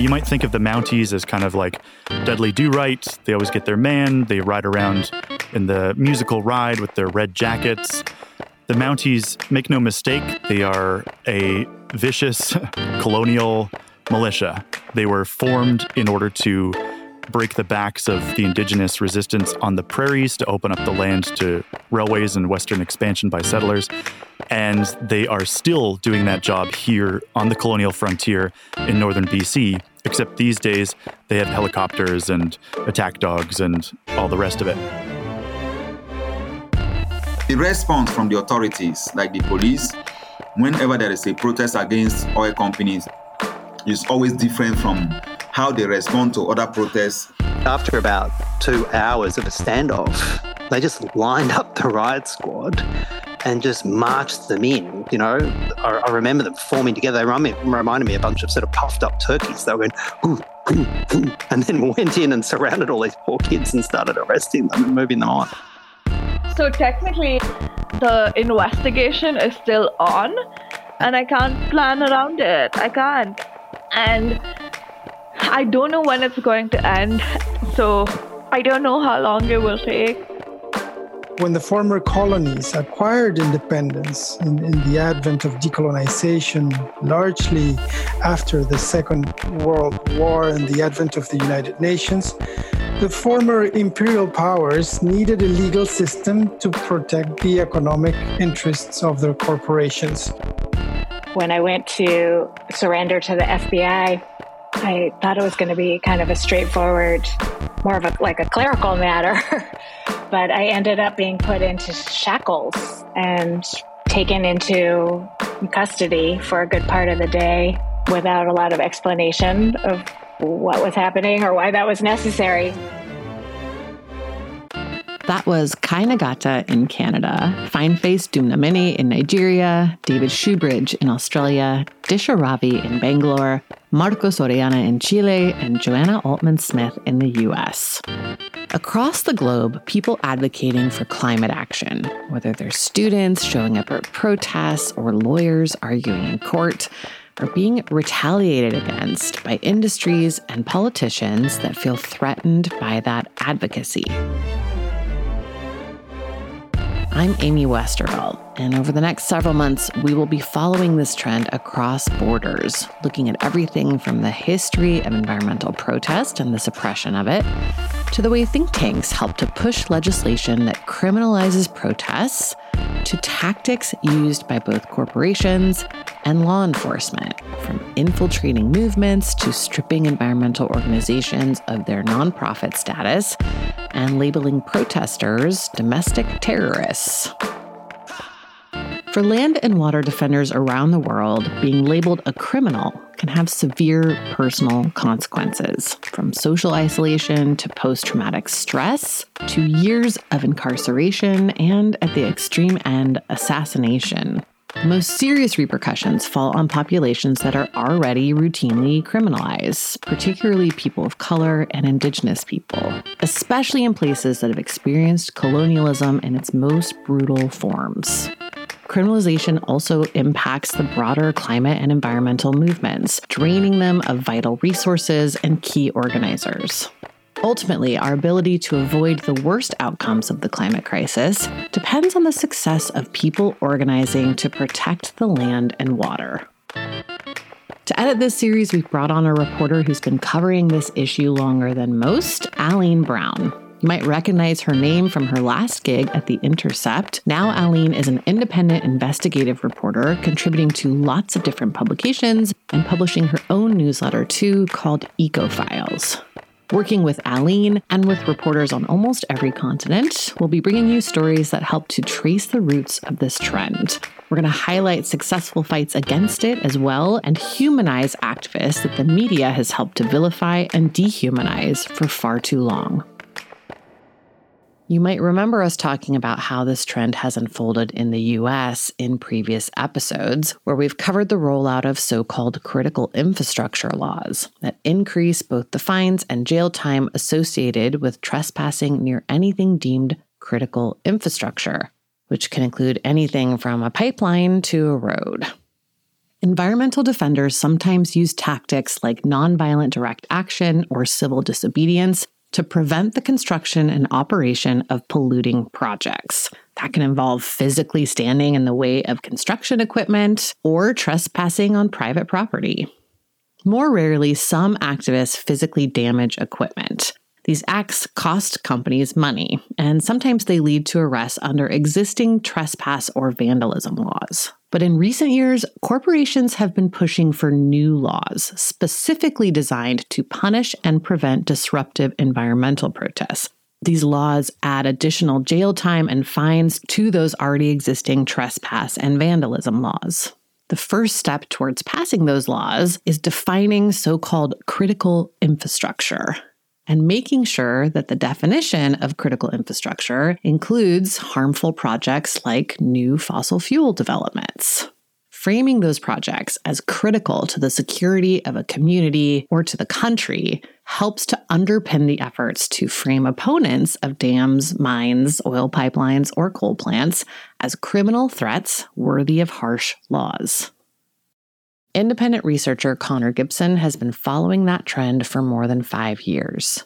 you might think of the Mounties as kind of like Dudley Do-Right. They always get their man. They ride around in the musical ride with their red jackets. The Mounties, make no mistake, they are a vicious colonial militia. They were formed in order to break the backs of the indigenous resistance on the prairies, to open up the land to railways and western expansion by settlers. And they are still doing that job here on the colonial frontier in northern BC, except these days they have helicopters and attack dogs and all the rest of it. The response from the authorities, like the police, whenever there is a protest against oil companies, is always different from how they respond to other protests. After about 2 hours of a standoff, they just lined up the riot squad and just marched them in. You know, I remember them forming together. They reminded me of a bunch of sort of puffed up turkeys. They were going, hoo, hoo, hoo, and then went in and surrounded all these poor kids and started arresting them and moving them on. So technically, the investigation is still on, and I can't plan around it. I can't. And I don't know when it's going to end, so I don't know how long it will take. When the former colonies acquired independence in the advent of decolonization, largely after the Second World War and the advent of the United Nations, the former imperial powers needed a legal system to protect the economic interests of their corporations. When I went to surrender to the FBI, I thought it was going to be kind of a straightforward, more of a clerical matter. But I ended up being put into shackles and taken into custody for a good part of the day without a lot of explanation of what was happening or why that was necessary. That was Kai Nagata in Canada, Fineface Dumnamini in Nigeria, David Shoebridge in Australia, Disha Ravi in Bangalore, Marcos Orellana in Chile, and Joanna Altman-Smith in the US. Across the globe, people advocating for climate action, whether they're students showing up at protests or lawyers arguing in court, are being retaliated against by industries and politicians that feel threatened by that advocacy. I'm Amy Westervelt, and over the next several months, we will be following this trend across borders, looking at everything from the history of environmental protest and the suppression of it, to the way think tanks help to push legislation that criminalizes protests, to tactics used by both corporations and law enforcement, from infiltrating movements to stripping environmental organizations of their nonprofit status and labeling protesters domestic terrorists. For land and water defenders around the world, being labeled a criminal can have severe personal consequences, from social isolation to post-traumatic stress to years of incarceration and, at the extreme end, assassination. The most serious repercussions fall on populations that are already routinely criminalized, particularly people of color and indigenous people, especially in places that have experienced colonialism in its most brutal forms. Criminalization also impacts the broader climate and environmental movements, draining them of vital resources and key organizers. Ultimately, our ability to avoid the worst outcomes of the climate crisis depends on the success of people organizing to protect the land and water. To edit this series, we've brought on a reporter who's been covering this issue longer than most, Aline Brown. You might recognize her name from her last gig at The Intercept. Now Aline is an independent investigative reporter, contributing to lots of different publications and publishing her own newsletter too, called Ecofiles. Working with Aline and with reporters on almost every continent, we'll be bringing you stories that help to trace the roots of this trend. We're going to highlight successful fights against it as well and humanize activists that the media has helped to vilify and dehumanize for far too long. You might remember us talking about how this trend has unfolded in the US in previous episodes, where we've covered the rollout of so-called critical infrastructure laws that increase both the fines and jail time associated with trespassing near anything deemed critical infrastructure, which can include anything from a pipeline to a road. Environmental defenders sometimes use tactics like nonviolent direct action or civil disobedience to prevent the construction and operation of polluting projects. That can involve physically standing in the way of construction equipment or trespassing on private property. More rarely, some activists physically damage equipment. These acts cost companies money, and sometimes they lead to arrests under existing trespass or vandalism laws. But in recent years, corporations have been pushing for new laws specifically designed to punish and prevent disruptive environmental protests. These laws add additional jail time and fines to those already existing trespass and vandalism laws. The first step towards passing those laws is defining so-called critical infrastructure and making sure that the definition of critical infrastructure includes harmful projects like new fossil fuel developments. Framing those projects as critical to the security of a community or to the country helps to underpin the efforts to frame opponents of dams, mines, oil pipelines, or coal plants as criminal threats worthy of harsh laws. Independent researcher Connor Gibson has been following that trend for more than 5 years.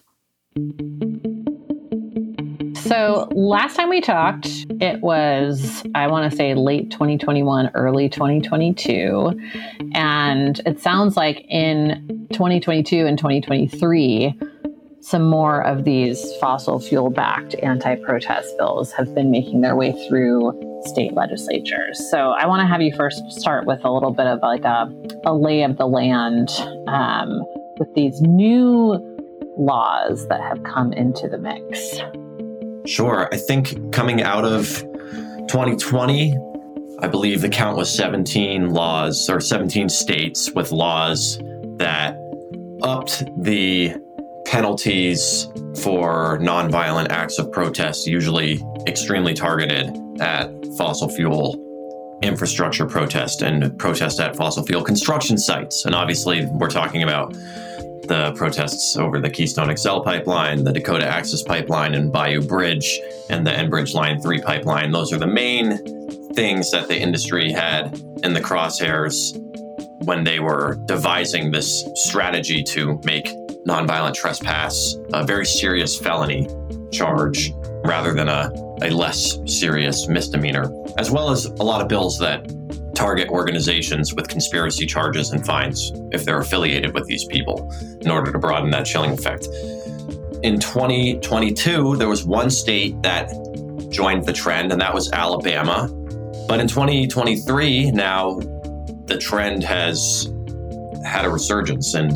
So last time we talked, it was, I want to say, late 2021, early 2022. And it sounds like in 2022 and 2023, some more of these fossil fuel-backed anti-protest bills have been making their way through state legislatures. So I want to have you first start with a little bit of like a lay of the land with these new laws that have come into the mix. Sure. I think coming out of 2020, I believe the count was 17 laws or 17 states with laws that upped the penalties for nonviolent acts of protest, usually extremely targeted at fossil fuel infrastructure protest and protest at fossil fuel construction sites. And obviously, we're talking about the protests over the Keystone XL pipeline, the Dakota Access Pipeline, and Bayou Bridge, and the Enbridge Line 3 pipeline. Those are the main things that the industry had in the crosshairs when they were devising this strategy to make nonviolent trespass a very serious felony charge rather than a less serious misdemeanor, as well as a lot of bills that target organizations with conspiracy charges and fines if they're affiliated with these people in order to broaden that chilling effect. In 2022, there was one state that joined the trend, and that was Alabama. But in 2023, now the trend has had a resurgence, and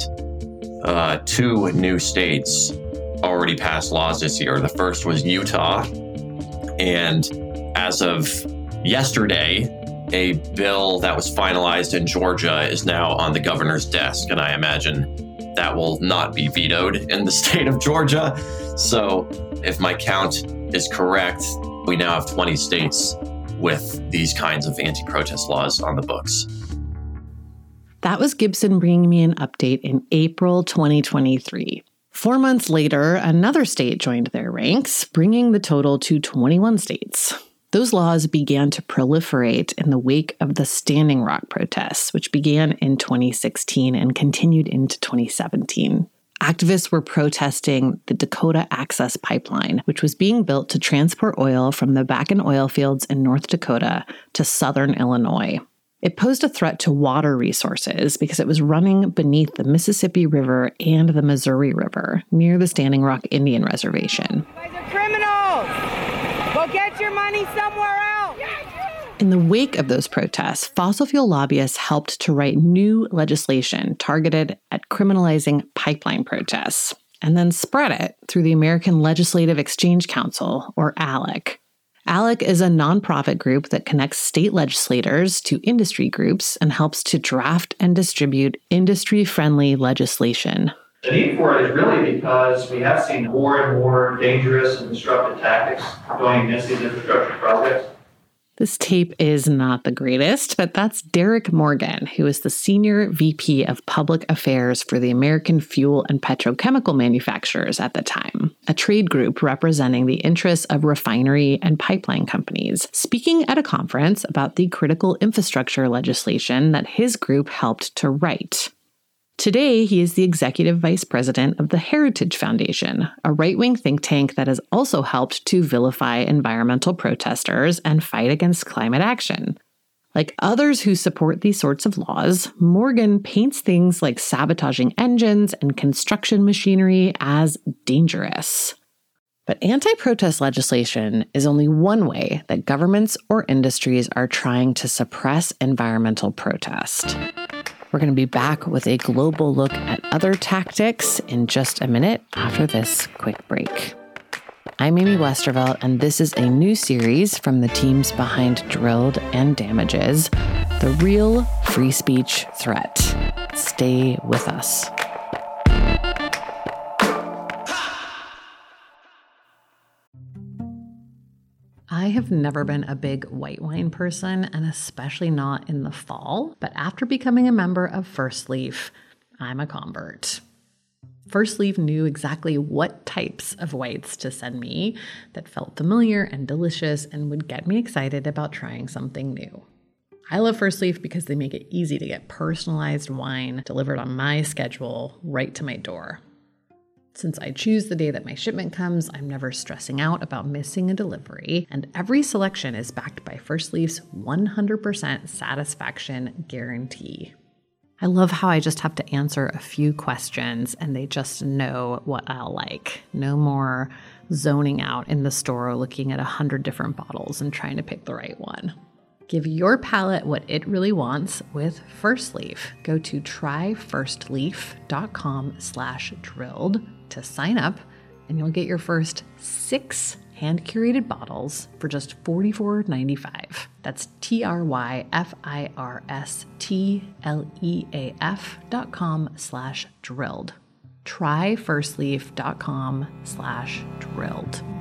2 new states already passed laws this year. The first was Utah, and as of yesterday, a bill that was finalized in Georgia is now on the governor's desk, and I imagine that will not be vetoed in the state of Georgia. So if my count is correct, we now have 20 states with these kinds of anti-protest laws on the books. That was Gibson bringing me an update in April 2023. 4 months later, another state joined their ranks, bringing the total to 21 states. Those laws began to proliferate in the wake of the Standing Rock protests, which began in 2016 and continued into 2017. Activists were protesting the Dakota Access Pipeline, which was being built to transport oil from the Bakken oil fields in North Dakota to southern Illinois. It posed a threat to water resources because it was running beneath the Mississippi River and the Missouri River near the Standing Rock Indian Reservation. You guys are criminals! Go get your money somewhere else! In the wake of those protests, fossil fuel lobbyists helped to write new legislation targeted at criminalizing pipeline protests, and then spread it through the American Legislative Exchange Council, or ALEC. ALEC is a nonprofit group that connects state legislators to industry groups and helps to draft and distribute industry-friendly legislation. The need for it is really because we have seen more and more dangerous and disruptive tactics going against these infrastructure projects. This tape is not the greatest, but that's Derek Morgan, who is the Senior VP of Public Affairs for the American Fuel and Petrochemical Manufacturers at the time, a trade group representing the interests of refinery and pipeline companies, speaking at a conference about the critical infrastructure legislation that his group helped to write. Today, he is the executive vice president of the Heritage Foundation, a right-wing think tank that has also helped to vilify environmental protesters and fight against climate action. Like others who support these sorts of laws, Morgan paints things like sabotaging engines and construction machinery as dangerous. But anti-protest legislation is only one way that governments or industries are trying to suppress environmental protest. We're going to be back with a global look at other tactics in just a minute after this quick break. I'm Amy Westervelt, and this is a new series from the teams behind Drilled and Damages, The Real Free Speech Threat. Stay with us. I have never been a big white wine person, and especially not in the fall, but after becoming a member of First Leaf, I'm a convert. First Leaf knew exactly what types of whites to send me that felt familiar and delicious and would get me excited about trying something new. I love First Leaf because they make it easy to get personalized wine delivered on my schedule right to my door. Since I choose the day that my shipment comes, I'm never stressing out about missing a delivery, and every selection is backed by First Leaf's 100% satisfaction guarantee. I love how I just have to answer a few questions and they just know what I'll like. No more zoning out in the store looking at 100 different bottles and trying to pick the right one. Give your palate what it really wants with First Leaf. Go to tryfirstleaf.com/drilled to sign up, and you'll get your first 6 hand-curated bottles for just $44.95. That's tryfirstleaf.com/drilled. tryfirstleaf.com/drilled.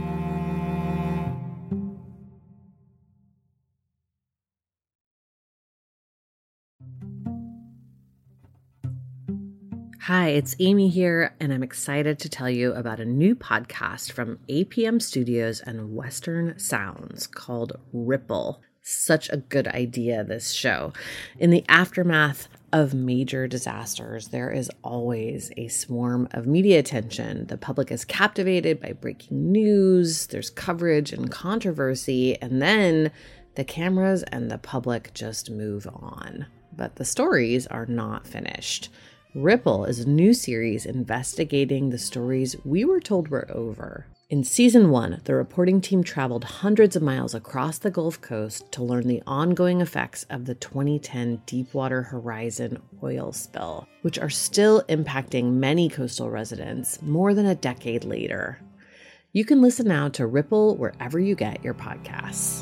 Hi, it's Amy here, and I'm excited to tell you about a new podcast from APM Studios and Western Sounds called Ripple. Such a good idea, this show. In the aftermath of major disasters, there is always a swarm of media attention. The public is captivated by breaking news, there's coverage and controversy, and then the cameras and the public just move on. But the stories are not finished. Ripple is a new series investigating the stories we were told were over. In season 1, the reporting team traveled hundreds of miles across the Gulf Coast to learn the ongoing effects of the 2010 Deepwater Horizon oil spill, which are still impacting many coastal residents more than a decade later. You can listen now to Ripple wherever you get your podcasts.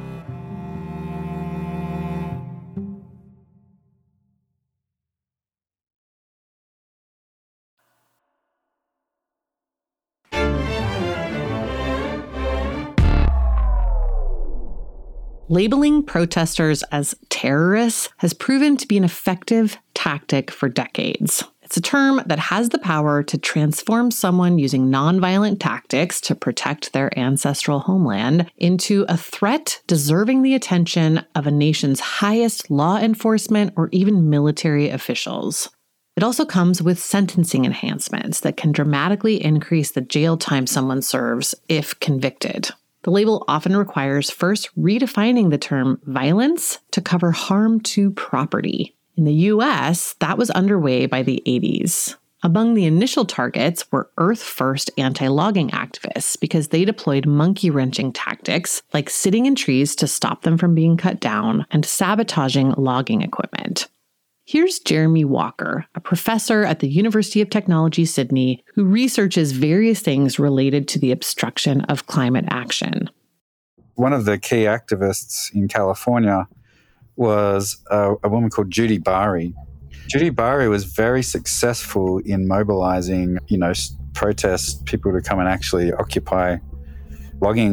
Labeling protesters as terrorists has proven to be an effective tactic for decades. It's a term that has the power to transform someone using nonviolent tactics to protect their ancestral homeland into a threat deserving the attention of a nation's highest law enforcement or even military officials. It also comes with sentencing enhancements that can dramatically increase the jail time someone serves if convicted. The label often requires first redefining the term violence to cover harm to property. In the US, that was underway by the 80s. Among the initial targets were Earth First anti-logging activists because they deployed monkey-wrenching tactics like sitting in trees to stop them from being cut down and sabotaging logging equipment. Here's Jeremy Walker, a professor at the University of Technology, Sydney, who researches various things related to the obstruction of climate action. One of the key activists in California was a woman called Judy Bari. Judy Bari was very successful in mobilizing, protest people to come and actually occupy logging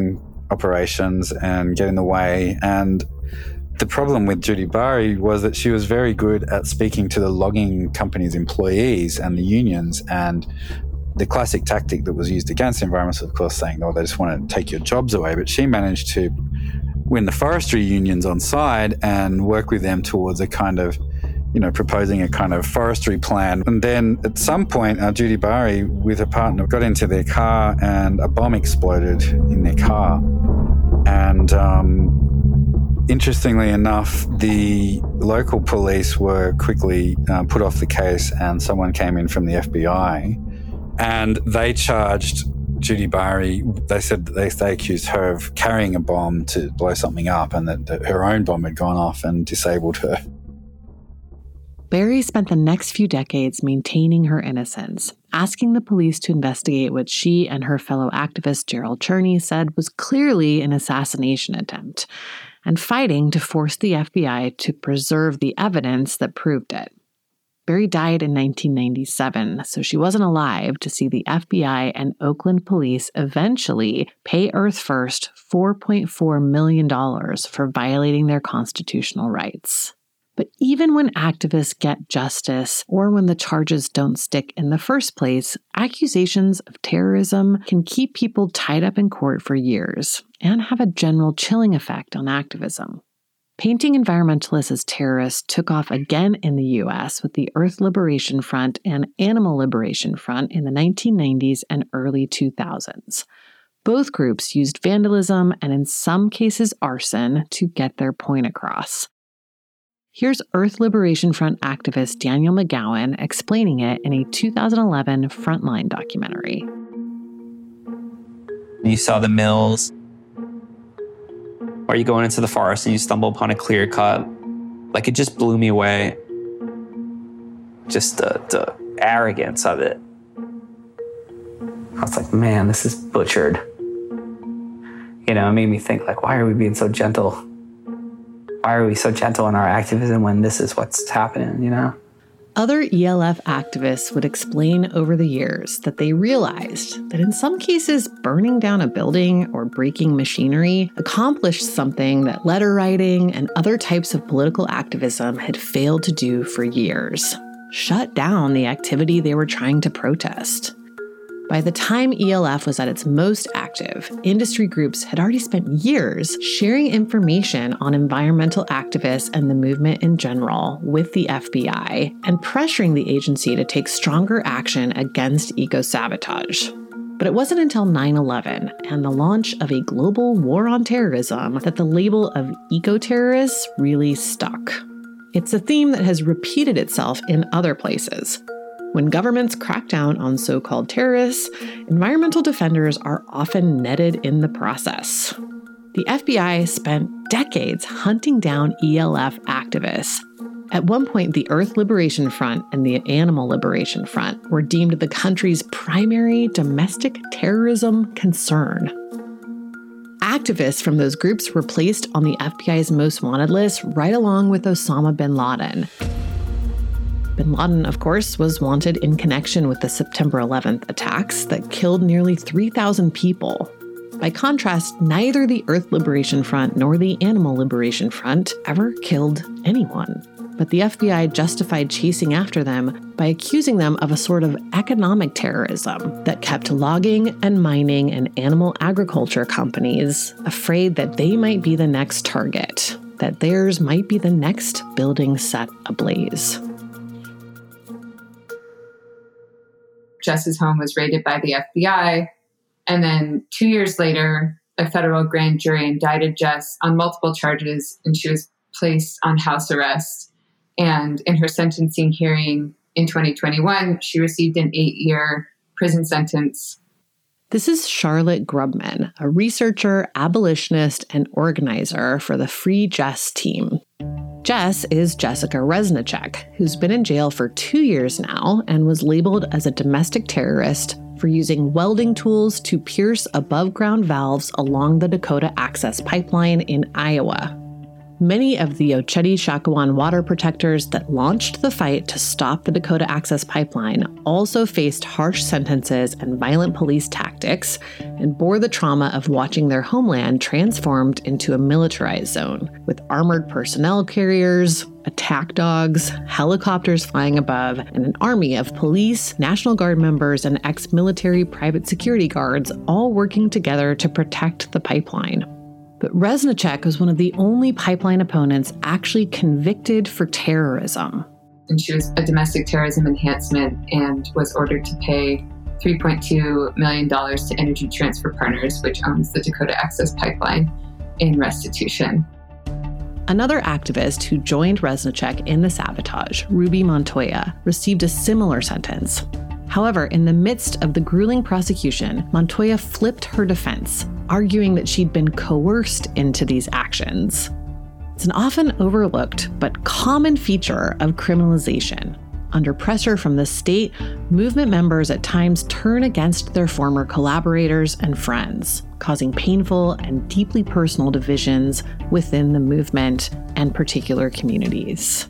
operations and get in the way. And the problem with Judy Bari was that she was very good at speaking to the logging company's employees and the unions, and the classic tactic that was used against environmentalists, of course, saying, oh, they just want to take your jobs away. But she managed to win the forestry unions on side and work with them towards a kind of, proposing a kind of forestry plan. And then at some point, Judy Bari, with her partner, got into their car and a bomb exploded in their car. And interestingly enough, the local police were quickly put off the case, and someone came in from the FBI, and they charged Judy Bari. They said that they accused her of carrying a bomb to blow something up, and that her own bomb had gone off and disabled her. Bari spent the next few decades maintaining her innocence, asking the police to investigate what she and her fellow activist Gerald Cherney said was clearly an assassination attempt, and fighting to force the FBI to preserve the evidence that proved it. Bari died in 1997, so she wasn't alive to see the FBI and Oakland police eventually pay Earth First $4.4 million for violating their constitutional rights. But even when activists get justice, or when the charges don't stick in the first place, accusations of terrorism can keep people tied up in court for years and have a general chilling effect on activism. Painting environmentalists as terrorists took off again in the U.S. with the Earth Liberation Front and Animal Liberation Front in the 1990s and early 2000s. Both groups used vandalism and, in some cases, arson to get their point across. Here's Earth Liberation Front activist Daniel McGowan explaining it in a 2011 Frontline documentary. You saw the mills, or you go into the forest and you stumble upon a clear cut. Like, it just blew me away. Just the arrogance of it. I was like, man, this is butchered. It made me think, like, why are we being so gentle? Why are we so gentle in our activism when this is what's happening, Other ELF activists would explain over the years that they realized that in some cases, burning down a building or breaking machinery accomplished something that letter writing and other types of political activism had failed to do for years: shut down the activity they were trying to protest. By the time ELF was at its most active, industry groups had already spent years sharing information on environmental activists and the movement in general with the FBI and pressuring the agency to take stronger action against eco-sabotage. But it wasn't until 9/11 and the launch of a global war on terrorism that the label of eco-terrorists really stuck. It's a theme that has repeated itself in other places. When governments crack down on so-called terrorists, environmental defenders are often netted in the process. The FBI spent decades hunting down ELF activists. At one point, the Earth Liberation Front and the Animal Liberation Front were deemed the country's primary domestic terrorism concern. Activists from those groups were placed on the FBI's most wanted list right along with Osama bin Laden. Bin Laden, of course, was wanted in connection with the September 11th attacks that killed nearly 3,000 people. By contrast, neither the Earth Liberation Front nor the Animal Liberation Front ever killed anyone. But the FBI justified chasing after them by accusing them of a sort of economic terrorism that kept logging and mining and animal agriculture companies afraid that they might be the next target, that theirs might be the next building set ablaze. Jess's home was raided by the FBI. And then 2 years later, a federal grand jury indicted Jess on multiple charges, and she was placed on house arrest. And in her sentencing hearing in 2021, she received an 8-year prison sentence. This is Charlotte Grubman, a researcher, abolitionist, and organizer for the Free Jess team. Jess is Jessica Reznicek, who's been in jail for 2 years now and was labeled as a domestic terrorist for using welding tools to pierce above-ground valves along the Dakota Access Pipeline in Iowa. Many of the Oceti-Sakowin water protectors that launched the fight to stop the Dakota Access Pipeline also faced harsh sentences and violent police tactics and bore the trauma of watching their homeland transformed into a militarized zone with armored personnel carriers, attack dogs, helicopters flying above, and an army of police, National Guard members, and ex-military private security guards all working together to protect the pipeline. But Reznicek was one of the only pipeline opponents actually convicted for terrorism. And she was a domestic terrorism enhancement and was ordered to pay $3.2 million to Energy Transfer Partners, which owns the Dakota Access Pipeline, in restitution. Another activist who joined Reznicek in the sabotage, Ruby Montoya, received a similar sentence. However, in the midst of the grueling prosecution, Montoya flipped her defense, arguing that she'd been coerced into these actions. It's an often overlooked but common feature of criminalization. Under pressure from the state, movement members at times turn against their former collaborators and friends, causing painful and deeply personal divisions within the movement and particular communities.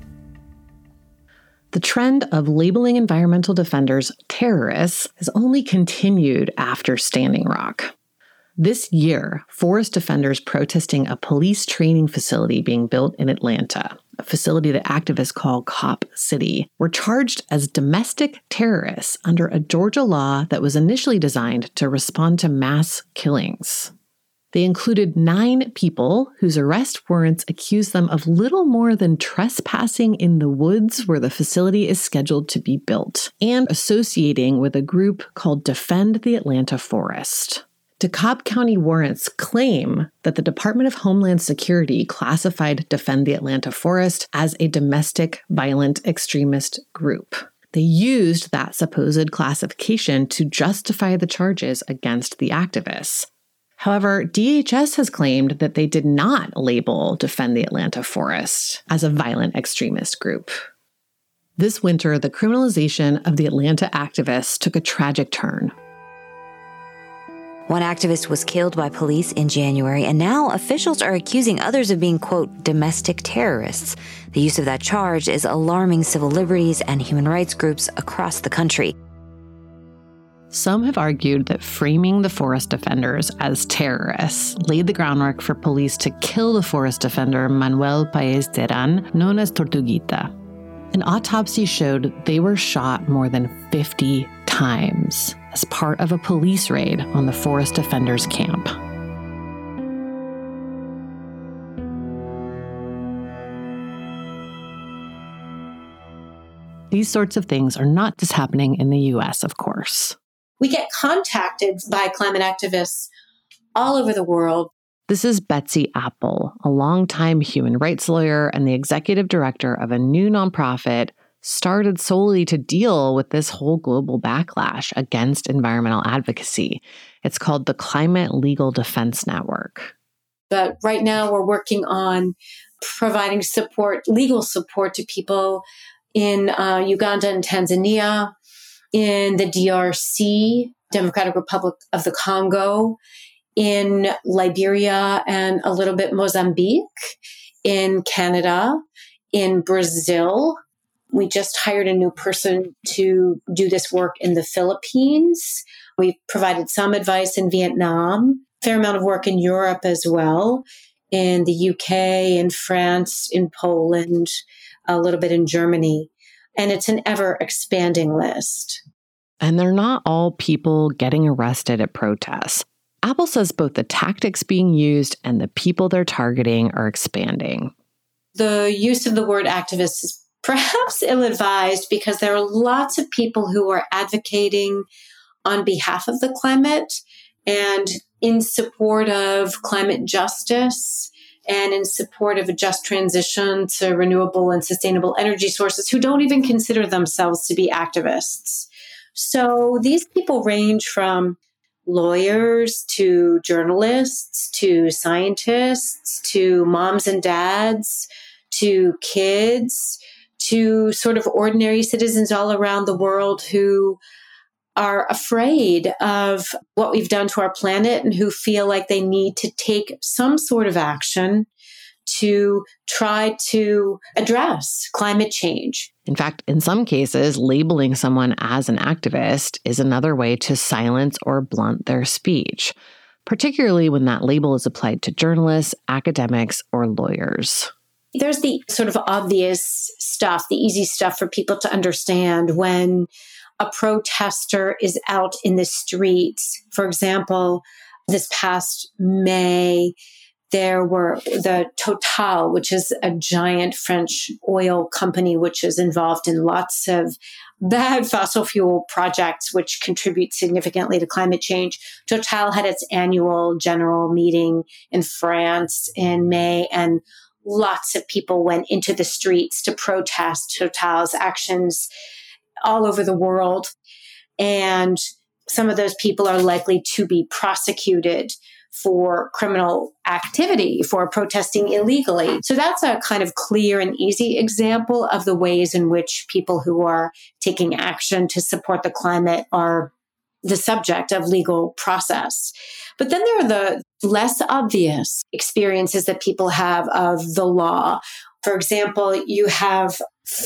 The trend of labeling environmental defenders terrorists has only continued after Standing Rock. This year, forest defenders protesting a police training facility being built in Atlanta, a facility that activists call Cop City, were charged as domestic terrorists under a Georgia law that was initially designed to respond to mass killings. They included 9 people whose arrest warrants accused them of little more than trespassing in the woods where the facility is scheduled to be built, and associating with a group called Defend the Atlanta Forest. DeKalb County warrants claim that the Department of Homeland Security classified Defend the Atlanta Forest as a domestic violent extremist group. They used that supposed classification to justify the charges against the activists. However, DHS has claimed that they did not label Defend the Atlanta Forest as a violent extremist group. This winter, the criminalization of the Atlanta activists took a tragic turn. One activist was killed by police in January, and now officials are accusing others of being, quote, domestic terrorists. The use of that charge is alarming civil liberties and human rights groups across the country. Some have argued that framing the forest defenders as terrorists laid the groundwork for police to kill the forest defender Manuel Paez Terán, known as Tortuguita. An autopsy showed they were shot more than 50 times as part of a police raid on the forest defenders' camp. These sorts of things are not just happening in the US, of course. We get contacted by climate activists all over the world. This is Betsy Apple, a longtime human rights lawyer and the executive director of a new nonprofit started solely to deal with this whole global backlash against environmental advocacy. It's called the Climate Legal Defense Network. But right now we're working on providing support, legal support to people in Uganda and Tanzania, in the DRC, Democratic Republic of the Congo, in Liberia and a little bit Mozambique, in Canada, in Brazil. We just hired a new person to do this work in the Philippines. We've provided some advice in Vietnam, a fair amount of work in Europe as well, in the UK, in France, in Poland, a little bit in Germany. And it's an ever-expanding list. And they're not all people getting arrested at protests. Apple says both the tactics being used and the people they're targeting are expanding. The use of the word activist is perhaps ill-advised because there are lots of people who are advocating on behalf of the climate and in support of climate justice and in support of a just transition to renewable and sustainable energy sources who don't even consider themselves to be activists. So these people range from lawyers to journalists to scientists to moms and dads to kids to sort of ordinary citizens all around the world who are afraid of what we've done to our planet and who feel like they need to take some sort of action to try to address climate change. In fact, in some cases, labeling someone as an activist is another way to silence or blunt their speech, particularly when that label is applied to journalists, academics, or lawyers. There's the sort of obvious stuff, the easy stuff for people to understand when a protester is out in the streets. For example, this past May, there were the Total, which is a giant French oil company, which is involved in lots of bad fossil fuel projects, which contribute significantly to climate change. Total had its annual general meeting in France in May, and lots of people went into the streets to protest Total's actions all over the world. And some of those people are likely to be prosecuted for criminal activity, for protesting illegally. So that's a kind of clear and easy example of the ways in which people who are taking action to support the climate are the subject of legal process. But then there are the less obvious experiences that people have of the law. For example, you have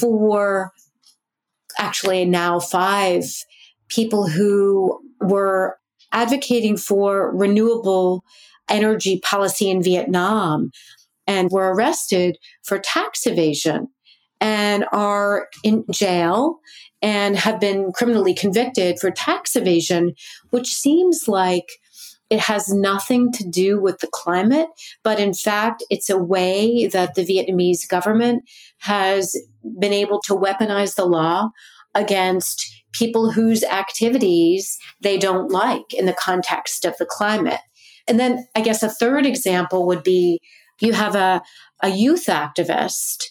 4, actually now 5 people who were advocating for renewable energy policy in Vietnam and were arrested for tax evasion and are in jail and have been criminally convicted for tax evasion, which seems like it has nothing to do with the climate, but in fact, it's a way that the Vietnamese government has been able to weaponize the law against people whose activities they don't like in the context of the climate. And then I guess a third example would be you have a youth activist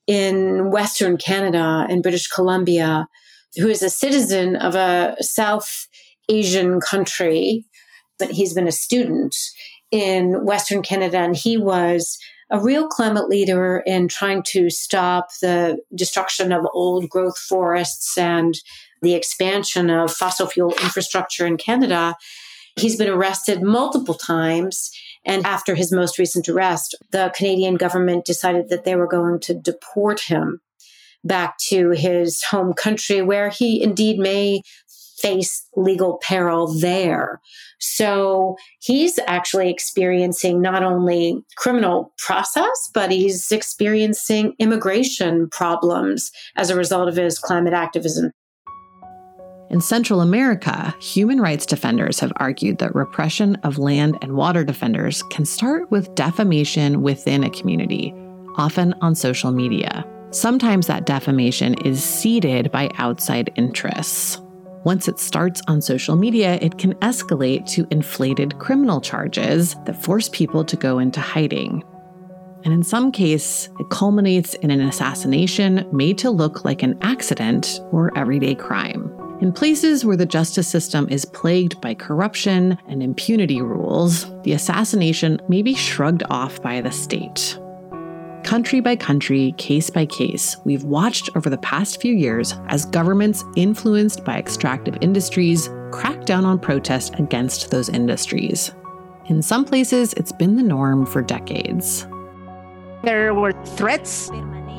in Western Canada, in British Columbia, who is a citizen of a South Asian country, but he's been a student in Western Canada, and he was a real climate leader in trying to stop the destruction of old growth forests and the expansion of fossil fuel infrastructure in Canada. He's been arrested multiple times. And after his most recent arrest, the Canadian government decided that they were going to deport him back to his home country, where he indeed may face legal peril there. So he's actually experiencing not only criminal process, but he's experiencing immigration problems as a result of his climate activism. In Central America, human rights defenders have argued that repression of land and water defenders can start with defamation within a community, often on social media. Sometimes that defamation is seeded by outside interests. Once it starts on social media, it can escalate to inflated criminal charges that force people to go into hiding. And in some cases, it culminates in an assassination made to look like an accident or everyday crime. In places where the justice system is plagued by corruption and impunity rules, the assassination may be shrugged off by the state. Country by country, case by case, we've watched over the past few years as governments influenced by extractive industries crack down on protest against those industries. In some places, it's been the norm for decades. There were threats,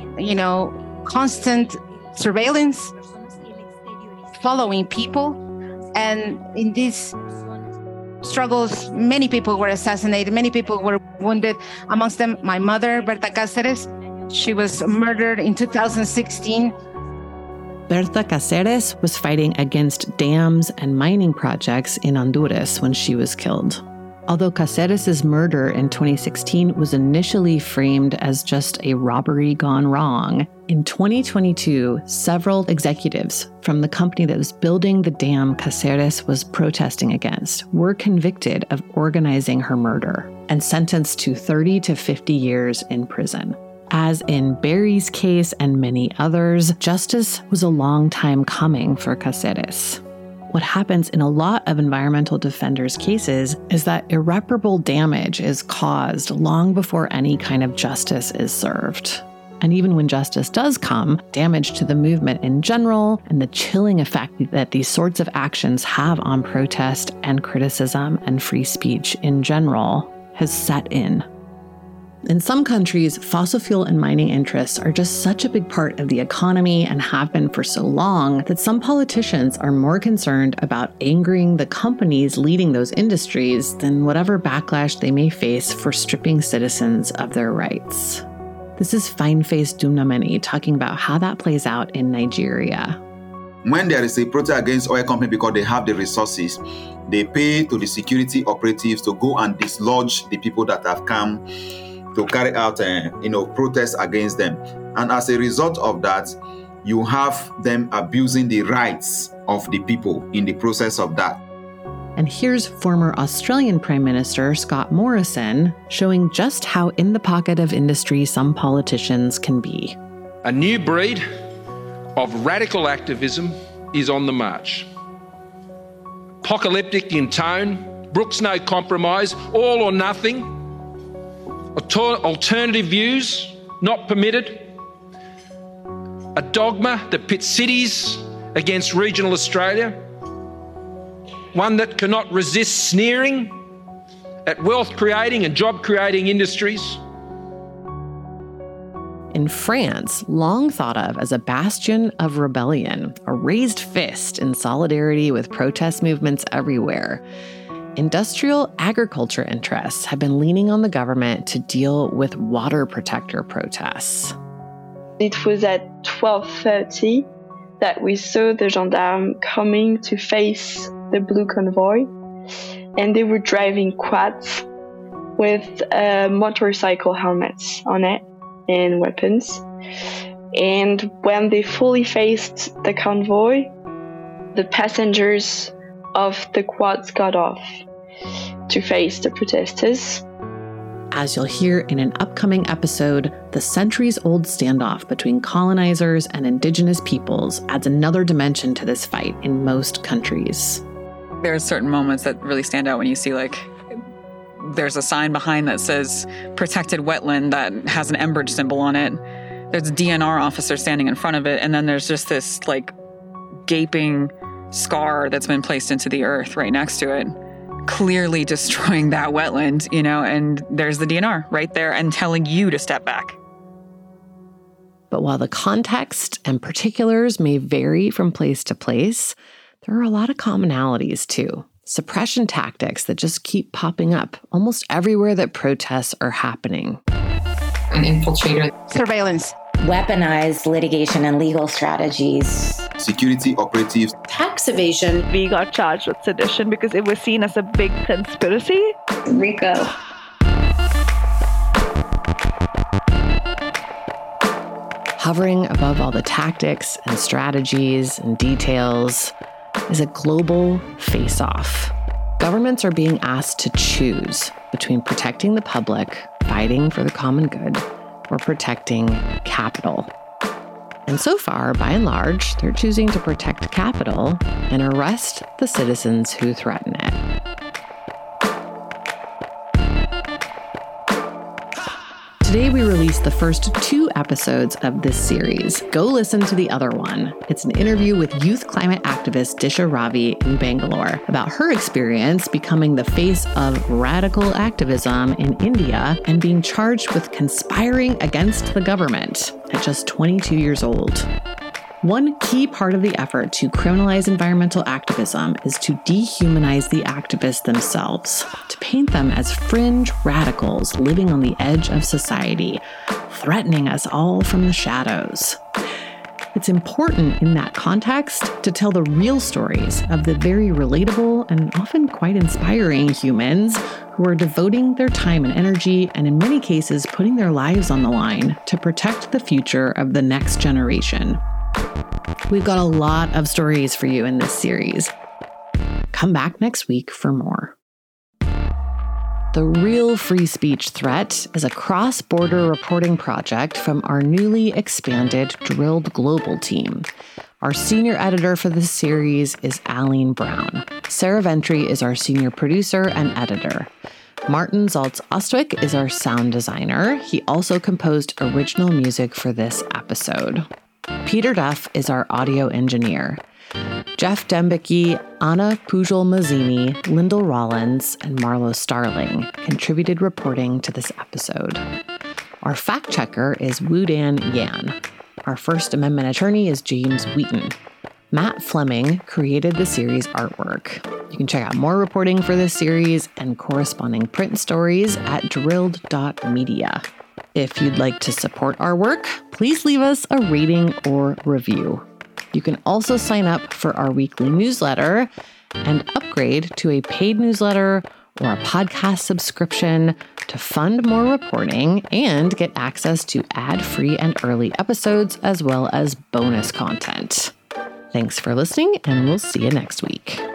constant surveillance, following people. And in these struggles, many people were assassinated, many people were wounded. Amongst them, my mother, Berta Cáceres. She was murdered in 2016. Berta Cáceres was fighting against dams and mining projects in Honduras when she was killed. Although Cáceres' murder in 2016 was initially framed as just a robbery gone wrong, in 2022, several executives from the company that was building the dam Cáceres was protesting against were convicted of organizing her murder and sentenced to 30 to 50 years in prison. As in Barry's case and many others, justice was a long time coming for Cáceres. What happens in a lot of environmental defenders' cases is that irreparable damage is caused long before any kind of justice is served. And even when justice does come, damage to the movement in general and the chilling effect that these sorts of actions have on protest and criticism and free speech in general has set in. In some countries, fossil fuel and mining interests are just such a big part of the economy and have been for so long that some politicians are more concerned about angering the companies leading those industries than whatever backlash they may face for stripping citizens of their rights. This is Fineface Dumnameni talking about how that plays out in Nigeria. When there is a protest against oil company because they have the resources, they pay to the security operatives to go and dislodge the people that have come to carry out, protests against them. And as a result of that, you have them abusing the rights of the people in the process of that. And here's former Australian Prime Minister Scott Morrison showing just how in the pocket of industry some politicians can be. A new breed of radical activism is on the march. Apocalyptic in tone, brooks no compromise, all or nothing, alternative views not permitted, a dogma that pits cities against regional Australia, one that cannot resist sneering at wealth-creating and job-creating industries. In France, long thought of as a bastion of rebellion, a raised fist in solidarity with protest movements everywhere, industrial agriculture interests have been leaning on the government to deal with water protector protests. It was at 12:30 that we saw the gendarmes coming to face the blue convoy, and they were driving quads with motorcycle helmets on it and weapons. And when they fully faced the convoy, the passengers of the quads got off to face the protesters. As you'll hear in an upcoming episode, the centuries-old standoff between colonizers and indigenous peoples adds another dimension to this fight in most countries. There are certain moments that really stand out when you see, there's a sign behind that says protected wetland that has an Enbridge symbol on it. There's a DNR officer standing in front of it, and then there's just this, gaping scar that's been placed into the earth right next to it, clearly destroying that wetland, and there's the DNR right there and telling you to step back. But while the context and particulars may vary from place to place, there are a lot of commonalities too. Suppression tactics that just keep popping up almost everywhere that protests are happening. An infiltrator. Surveillance. Weaponized litigation and legal strategies. Security operatives. Tax evasion. We got charged with sedition because it was seen as a big conspiracy. RICO. Hovering above all the tactics and strategies and details is a global face-off. Governments are being asked to choose between protecting the public, fighting for the common good, or protecting capital. And so far, by and large, they're choosing to protect capital and arrest the citizens who threaten it. Today, we released the first 2 episodes of this series. Go listen to the other one. It's an interview with youth climate activist Disha Ravi in Bangalore about her experience becoming the face of radical activism in India and being charged with conspiring against the government at just 22 years old. One key part of the effort to criminalize environmental activism is to dehumanize the activists themselves, to paint them as fringe radicals living on the edge of society, threatening us all from the shadows. It's important in that context to tell the real stories of the very relatable and often quite inspiring humans who are devoting their time and energy, and in many cases putting their lives on the line to protect the future of the next generation. We've got a lot of stories for you in this series. Come back next week for more. The Real Free Speech Threat is a cross-border reporting project from our newly expanded Drilled Global team. Our senior editor for this series is Aline Brown. Sarah Ventry is our senior producer and editor. Martin Zaltz-Ostwick is our sound designer. He also composed original music for this episode. Peter Duff is our audio engineer. Jeff Dembicki, Anna Pujol-Mazzini, Lyndall Rollins, and Marlo Starling contributed reporting to this episode. Our fact checker is Woo-Dan Yan. Our First Amendment attorney is James Wheaton. Matt Fleming created the series artwork. You can check out more reporting for this series and corresponding print stories at drilled.media. If you'd like to support our work, please leave us a rating or review. You can also sign up for our weekly newsletter and upgrade to a paid newsletter or a podcast subscription to fund more reporting and get access to ad-free and early episodes as well as bonus content. Thanks for listening, and we'll see you next week.